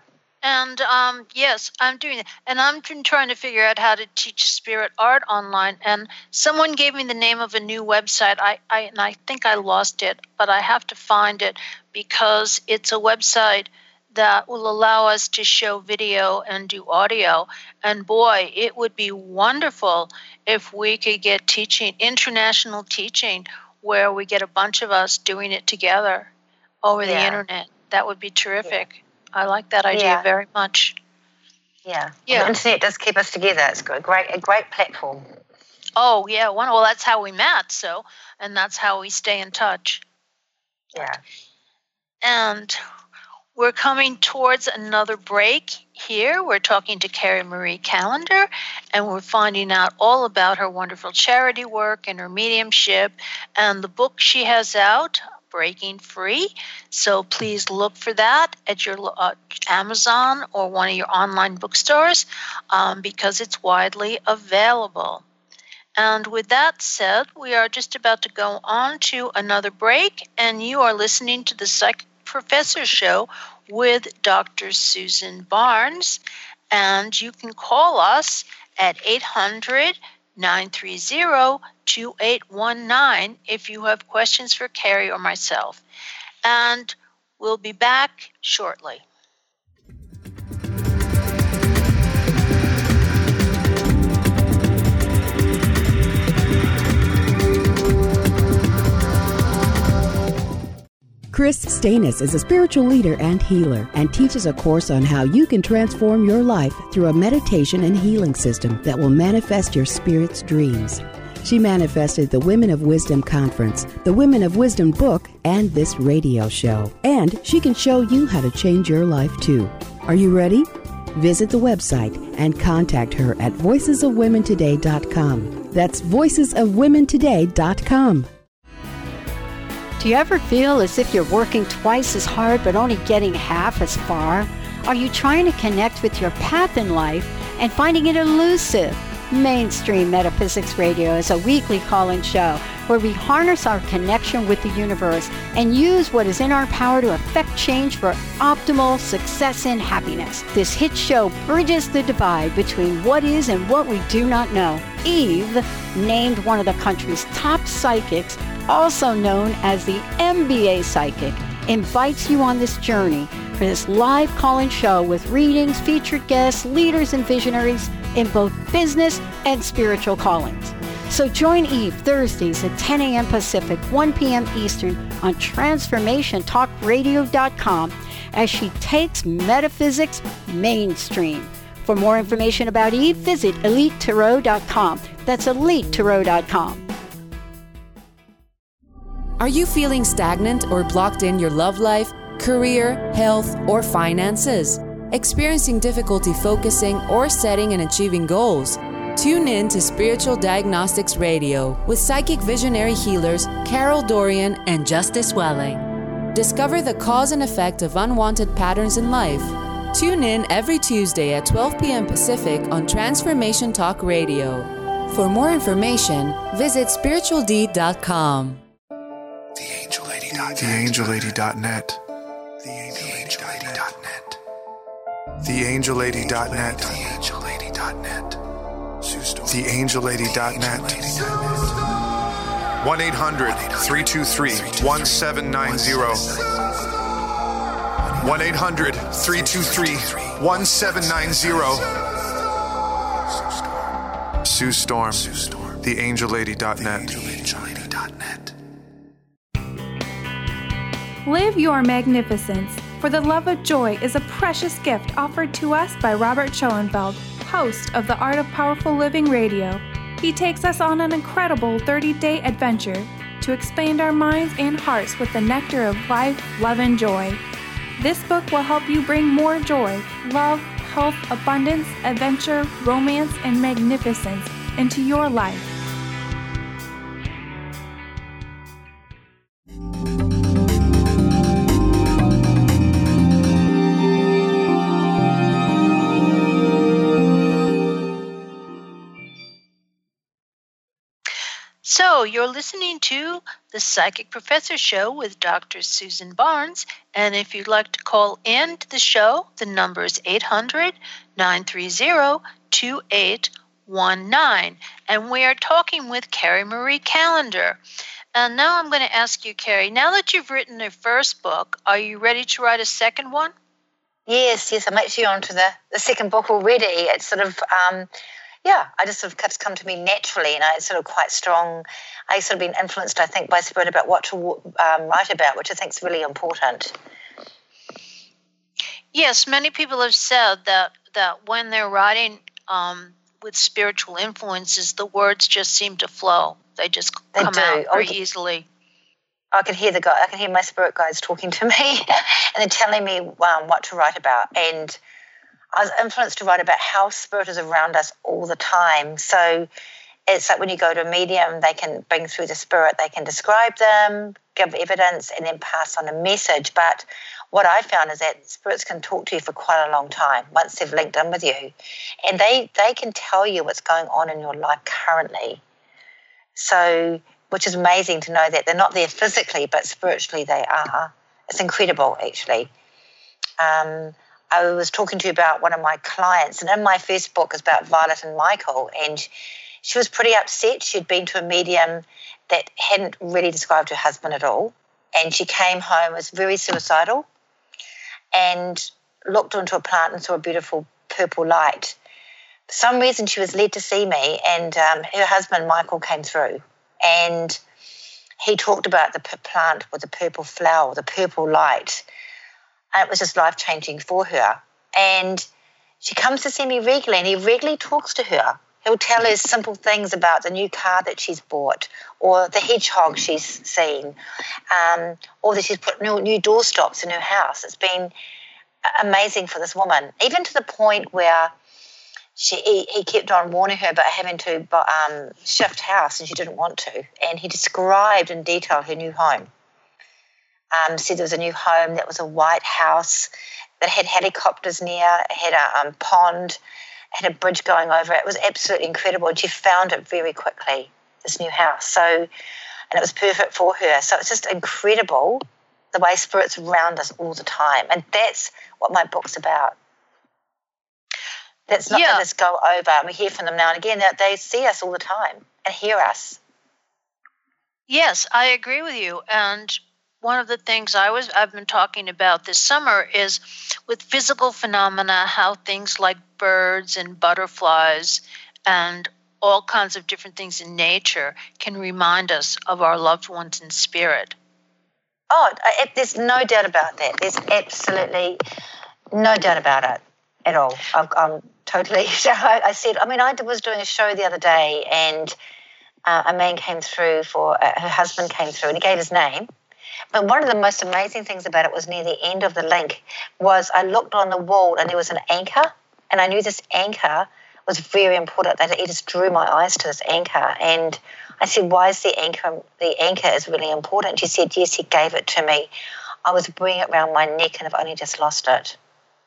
And um, yes, I'm doing it. And I'm been trying to figure out how to teach spirit art online. And someone gave me the name of a new website. I, I and I think I lost it, but I have to find it because it's a website that will allow us to show video and do audio. And boy, it would be wonderful if we could get teaching, international teaching, where we get a bunch of us doing it together over yeah. the internet. That would be terrific. Yeah. I like that idea yeah. very much. Yeah. Yeah. The internet does keep us together. It's a great, a great platform. Oh, yeah. Well, well, that's how we met, so, and that's how we stay in touch. Yeah. And we're coming towards another break here. We're talking to Carrie Marie Callender, and we're finding out all about her wonderful charity work and her mediumship and the book she has out, Breaking Free. So please look for that at your uh, Amazon or one of your online bookstores um, because it's widely available. And with that said, we are just about to go on to another break, and you are listening to the Psychic Professor Show with Doctor Susan Barnes, and you can call us at eight hundred, nine three zero, two eight one nine if you have questions for Carrie or myself. And we'll be back shortly. Chris Stanis is a spiritual leader and healer and teaches a course on how you can transform your life through a meditation and healing system that will manifest your spirit's dreams. She manifested the Women of Wisdom Conference, the Women of Wisdom book, and this radio show. And she can show you how to change your life too. Are you ready? Visit the website and contact her at voices of women today dot com. That's voices of women today dot com. Do you ever feel as if you're working twice as hard but only getting half as far? Are you trying to connect with your path in life and finding it elusive? Mainstream Metaphysics Radio is a weekly call-in show where we harness our connection with the universe and use what is in our power to affect change for optimal success and happiness. This hit show bridges the divide between what is and what we do not know. Eve, named one of the country's top psychics, also known as the M B A Psychic, invites you on this journey for this live call-in show with readings, featured guests, leaders, and visionaries in both business and spiritual callings. So join Eve Thursdays at ten a.m. Pacific, one p.m. Eastern on transformation talk radio dot com as she takes metaphysics mainstream. For more information about Eve, visit elite tarot dot com. That's elite tarot dot com. Are you feeling stagnant or blocked in your love life, career, health, or finances? Experiencing difficulty focusing or setting and achieving goals? Tune in to Spiritual Diagnostics Radio with psychic visionary healers Carol Dorian and Justice Welling. Discover the cause and effect of unwanted patterns in life. Tune in every Tuesday at twelve p.m. Pacific on Transformation Talk Radio. For more information, visit spiritual d dot com. the angel lady dot net. the angel lady dot net. the angel lady dot net. the angel lady dot net. the angel lady dot net. one eight hundred, three two three, one seven nine zero. one eight hundred, three two three, one seven nine zero. Sue Storm, the angel lady dot net. Live your magnificence, for the love of joy is a precious gift offered to us by Robert Schoenfeld, host of the Art of Powerful Living Radio. He takes us on an incredible thirty-day adventure to expand our minds and hearts with the nectar of life, love, and joy. This book will help you bring more joy, love, health, abundance, adventure, romance, and magnificence into your life. So Hello, you're listening to the Psychic Professor Show with Doctor Susan Barnes. And if you'd like to call in to the show, the number is eight hundred, nine three zero, two eight one nine. And we are talking with Carrie Marie Callender. And now I'm going to ask you, Carrie, now that you've written your first book, are you ready to write a second one? Yes, yes, I'm actually on to the, the second book already. It's sort of, um, yeah, I just sort of it's come to me naturally, and I sort of quite strong. I sort of been influenced, I think, by Spirit about what to um, write about, which I think is really important. Yes, many people have said that, that when they're writing um, with spiritual influences, the words just seem to flow. They just They come do. out very Oh, easily. I can hear the guy. I can hear my spirit guides talking to me, and they're telling me um, what to write about. And I was influenced to write about how spirit is around us all the time. So it's like when you go to a medium, they can bring through the spirit. They can describe them, give evidence, and then pass on a message. But what I found is that spirits can talk to you for quite a long time once they've linked in with you, and they they can tell you what's going on in your life currently. So, which is amazing to know that they're not there physically, but spiritually they are. It's incredible, actually. Um, I was talking to you about one of my clients, and in my first book is about Violet and Michael, and she was pretty upset. She'd been to a medium that hadn't really described her husband at all, and she came home, was very suicidal, and looked onto a plant and saw a beautiful purple light. For some reason, she was led to see me, and um, her husband, Michael, came through, and he talked about the p- plant with the purple flower, the purple light, and it was just life-changing for her. And she comes to see me regularly, and he regularly talks to her. He'll tell her simple things about the new car that she's bought, or the hedgehog she's seen, um, or that she's put new, new doorstops in her house. It's been amazing for this woman, even to the point where She, he, he kept on warning her about having to um, shift house, and she didn't want to. And he described in detail her new home. Um, said there was a new home that was a white house that had helicopters near, had a um, pond, had a bridge going over it. It was absolutely incredible. And she found it very quickly, this new house. So, and it was perfect for her. So it's just incredible the way spirits around us all the time. And that's what my book's about. That's not Yeah. let us go over, and we hear from them now and again, that they see us all the time and hear us. Yes, I agree with you. And one of the things I was I've been talking about this summer is with physical phenomena, how things like birds and butterflies and all kinds of different things in nature can remind us of our loved ones in spirit. Oh, I, there's no doubt about that. There's absolutely no doubt about it at all. I'm, I'm totally, I said, I mean, I was doing a show the other day, and uh, a man came through for, uh, her husband came through, and he gave his name. But one of the most amazing things about it was near the end of the link was I looked on the wall, and there was an anchor, and I knew this anchor was very important. That it just drew my eyes to this anchor, and I said, why is the anchor, the anchor is really important? She said, yes, he gave it to me. I was wearing it around my neck, and I've only just lost it.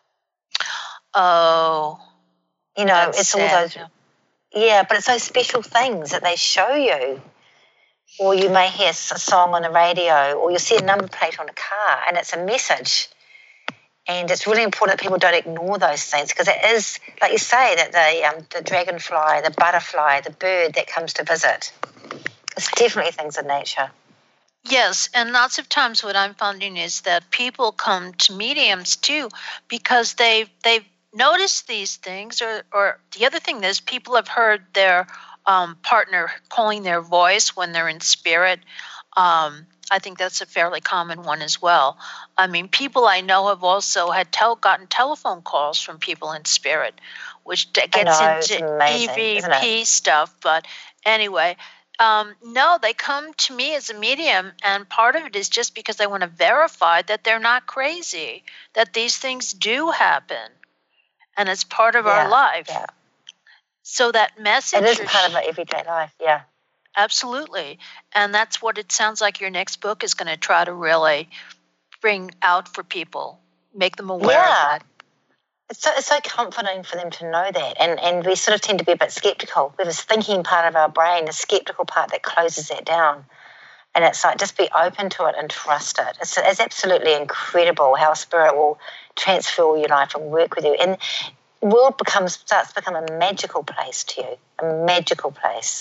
Oh, you know, that's it's all sad. those, yeah, but it's those special things that they show you. Or you may hear a song on the radio, or you'll see a number plate on a car, and it's a message. And it's really important that people don't ignore those things, because it is, like you say, that the um, the dragonfly, the butterfly, the bird that comes to visit. It's definitely things in nature. Yes, and lots of times what I'm finding is that people come to mediums too because they've they've noticed these things, or or the other thing is people have heard their um, partner calling their voice when they're in spirit. Um, I think that's a fairly common one as well. I mean, people I know have also had tel- gotten telephone calls from people in spirit, which d- gets know, it's into amazing, E isn't V P it? stuff. But anyway, um, no, they come to me as a medium, and part of it is just because they want to verify that they're not crazy, that these things do happen, and it's part of our Yeah, life. yeah. So that message It is you're part of sh- our everyday life, yeah. Absolutely. And that's what it sounds like your next book is going to try to really bring out for people, make them aware Yeah. of that. It's so, it's so comforting for them to know that. And, and we sort of tend to be a bit sceptical. We have this thinking part of our brain, the sceptical part that closes that down. And it's like, just be open to it and trust it. It's, it's absolutely incredible how Spirit will transform your life and work with you. And the world becomes, starts to become a magical place to you, a magical place.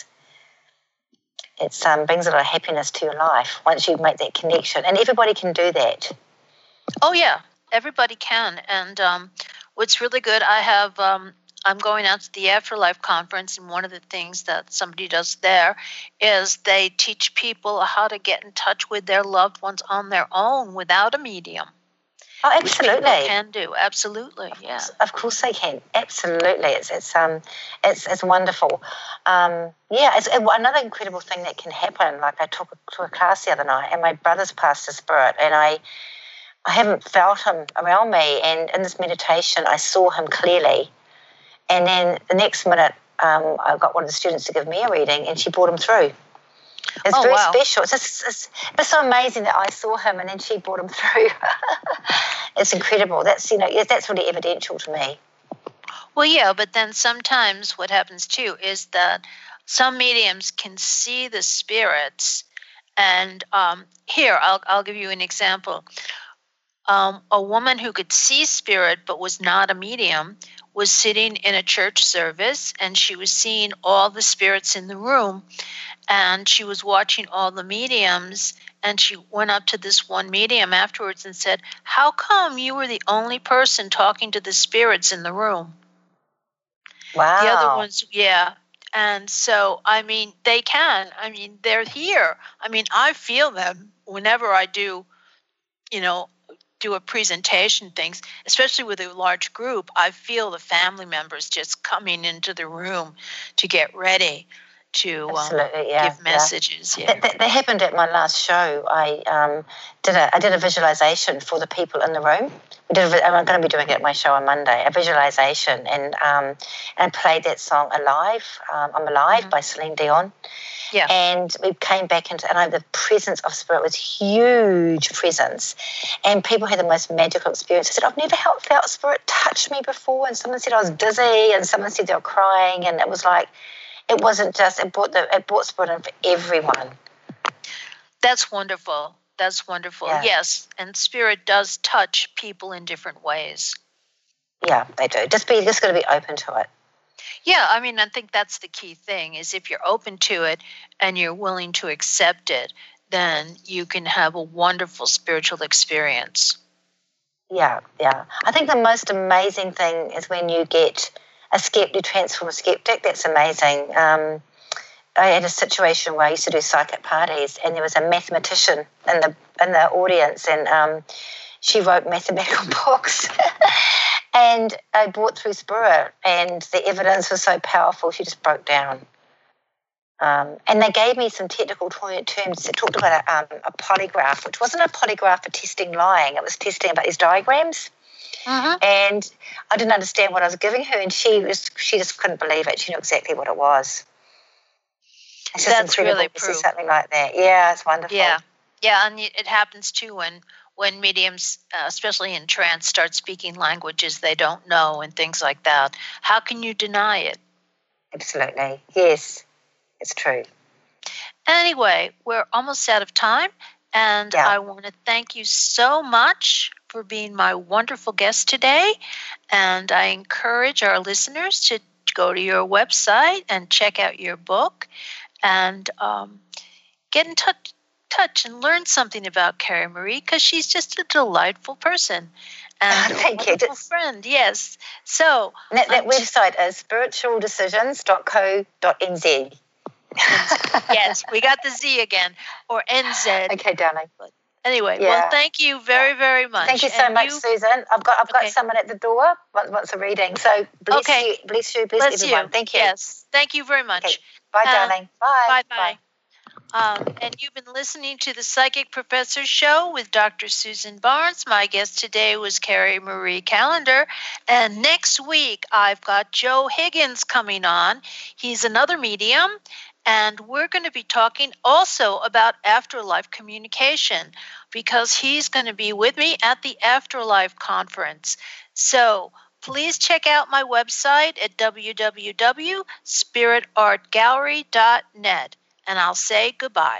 It um, brings a lot of happiness to your life once you make that connection. And everybody can do that. Oh, yeah, everybody can. And um, what's really good, I have, um, I'm going out to the Afterlife Conference, and one of the things that somebody does there is they teach people how to get in touch with their loved ones on their own without a medium. Oh, absolutely. Which people can do, absolutely, of yeah. Course, of course they can, absolutely. It's it's um it's it's wonderful. Um, yeah, it's it, another incredible thing that can happen. Like I took to a class the other night, and my brother's passed a spirit, and I I haven't felt him around me. And in this meditation, I saw him clearly. And then the next minute, um, I got one of the students to give me a reading, and she brought him through. It's oh, very wow. special. It's, just, it's, it's so amazing that I saw him and then she brought him through. It's incredible. That's, you know, that's really evidential to me. Well, yeah, but then sometimes what happens too is that some mediums can see the spirits. And um, here, I'll I'll give you an example. Um, a woman who could see spirit but was not a medium was sitting in a church service, and she was seeing all the spirits in the room, and she was watching all the mediums, and she went up to this one medium afterwards and said, "How come you were the only person talking to the spirits in the room?" Wow. The other ones, yeah. And so, I mean, they can. I mean, they're here. I mean, I feel them whenever I do, you know, do a presentation things, especially with a large group. I feel the family members just coming into the room to get ready to um, yeah, give messages. Yeah. Yeah. That, that, that happened at my last show. I um, did a I did a visualization for the people in the room. We did a, I'm going to be doing it at my show on Monday, a visualization, and um, and played that song Alive, um, I'm Alive mm-hmm. by Celine Dion. Yeah. And we came back into, and I, the presence of spirit was huge presence. And people had the most magical experience. I said, I've never felt, felt spirit touch me before. And someone said I was dizzy, and someone said they were crying. And it was like, it wasn't just, it brought, the, it brought spirit in for everyone. That's wonderful. That's wonderful. Yeah. Yes. And spirit does touch people in different ways. Yeah, they do. Just be, just got to be open to it. Yeah, I mean, I think that's the key thing is if you're open to it and you're willing to accept it, then you can have a wonderful spiritual experience. Yeah, yeah. I think the most amazing thing is when you get a skeptic transform a skeptic. That's amazing. Um, I had a situation where I used to do psychic parties, and there was a mathematician in the in the audience, and um, she wrote mathematical books. And I brought through spirit, and the evidence was so powerful, she just broke down. Um, and they gave me some technical terms that talked about a, um, a polygraph, which wasn't a polygraph for testing lying. It was testing about these diagrams. Uh-huh. And I didn't understand what I was giving her, and she was she just couldn't believe it. She knew exactly what it was. It's just That's incredible really to see proof. something like that. Yeah, it's wonderful. Yeah, yeah, and it happens too when when mediums, uh, especially in trance, start speaking languages they don't know and things like that. How can you deny it? Absolutely. Yes, it's true. Anyway, we're almost out of time, and Yeah. I want to thank you so much for being my wonderful guest today. And I encourage our listeners to go to your website and check out your book and um, get in touch. touch and learn something about Carrie Marie, because she's just a delightful person and Thank a you. wonderful friend. Yes. So that, that um, website is spiritual decisions dot co dot n z. Yes, we got the Z again, or N Z. Okay, darling. But anyway, Yeah. well, thank you very, very much. Thank you so And much, you- Susan. I've got I've got Okay. someone at the door wants, wants a reading. So bless Okay. you, bless you, bless, Bless everyone. you. Thank you. Yes, thank you very much. Okay. Bye, Uh, darling. Bye. Bye-bye. Um, and you've been listening to the Psychic Professor Show with Doctor Susan Barnes. My guest today was Carrie Marie Callender. And next week, I've got Joe Higgins coming on. He's another medium. And we're going to be talking also about afterlife communication, because he's going to be with me at the Afterlife Conference. So please check out my website at w w w dot spirit art gallery dot net, and I'll say goodbye.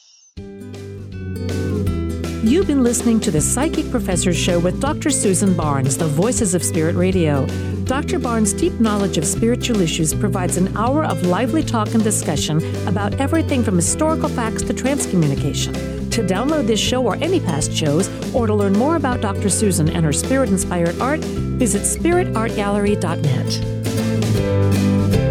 You've been listening to the Psychic Professor Show with Doctor Susan Barnes, the Voices of Spirit Radio. Doctor Barnes' deep knowledge of spiritual issues provides an hour of lively talk and discussion about everything from historical facts to transcommunication. To download this show or any past shows, or to learn more about Doctor Susan and her spirit-inspired art, visit spirit art gallery dot net.